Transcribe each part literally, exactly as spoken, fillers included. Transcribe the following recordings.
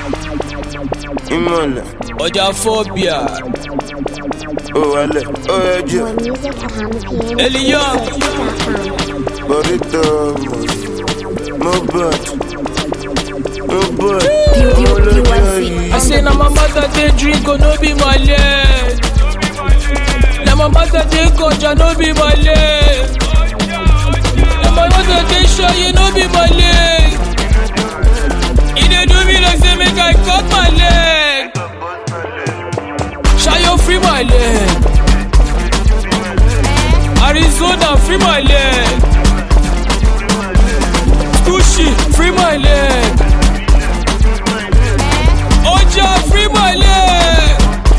Imona. Oja phobia. Oh, Ale. Oh, Ejo. Eli Young. Burrito. Mobot. Mobot. I say na my mother they drink, oh no be my leg. Na my mother they coach, oh no be my leg. Na my mother they show, you no be my leg. He dey do me like say make I cut my leg. Shayo free my leg. Arizona free my leg. Gucci free my leg. Oja free my leg.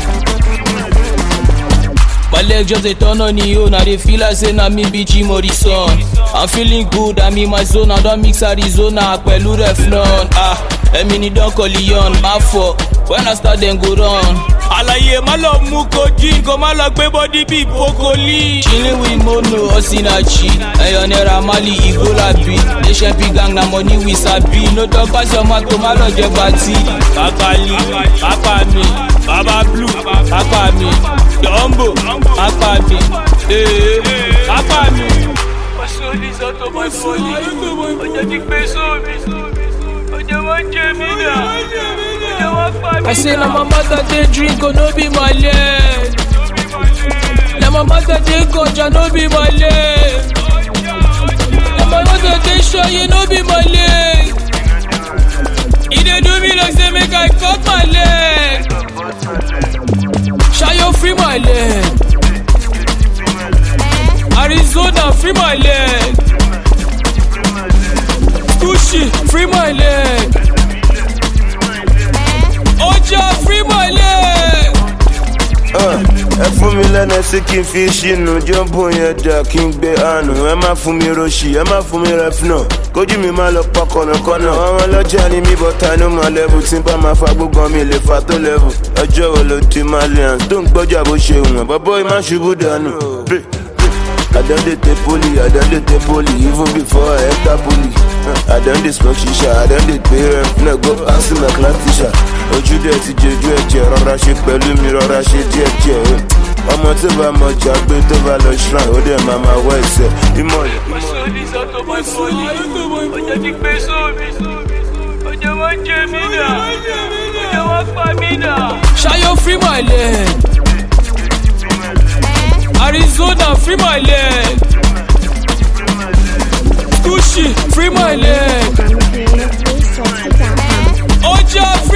My leg just a turn on you, now they feel like say na me be Jim Morrison. I'm feeling good, I'm in my zone, I don't mix Arizona, pẹ̀lú Reflon. Ah, Emini don call Leon, my fault. When I start then go run. Alaye má lọ mú codeine, kó má lọ gbé body bí broccoli. Chilling with Mono, Osinachi, Ẹyọ Naira Marley, Ebola B. H M P gang na money we sabi. No talk pass your mouth, kó má lọ jẹ gbàtí. Kakali, Papa mi, Baba Blue, Papa mi, Dumbo, Papa mi, eh, Papa mi. Pasoli sato boy foli, oja ti pe so mi, oja wa jẹ mi na. I say na my mother they drink, oh no be my leg. Na my mother they coach, oh no be my leg. Na my mother they show, you no be my leg. He dey do me like say make I cut my leg. Shayo free my leg. Arizona free my leg. Gucci free my leg. Oja free my leg. Ẹ fún mi lẹ́nà sí kí n fi ṣínú jọ́bù yẹn dà kí n gbé àánú. Ẹ má fún mi roṣì, ẹ má fún mi rẹfúnà. Kójú mi má lọ pa kọ̀nàkọ̀nà. Àwọn ọlọ́jà ni mí bọ́ta inú mọ̀ lẹ́bù. Tí n bá máa fa gbogbo mi lè fa tó lẹ́bù. Ọjọ́ wo ló ti Malians tó ń gbọ́jà bó ṣe wọ̀n. Bọ́bọ́ yìí má ṣubú dànù. I done the Tepoli, I done the Tepoli, even before I enter poli. I done the smoke shisha, I done the pay rep, no go ask my class teacher. Ojú dẹ̀ ti jejú ẹ̀jẹ̀, rọra ṣe pẹ̀lú mi, rọra ṣe díẹ̀ díẹ̀. Ọmọ tó bá mọ jà gbé tó bá lọ shrine, ó dẹ̀ máa máa wọ ẹsẹ̀. Ìmọ̀lẹ̀. Pasoli sato boy foli, ọjà ti pé sómi, ọjà wa jẹ mí nà, ọjà wa pa mí nà. Shayo free my leg. Arizona free my leg. Gucci free my leg. Oja free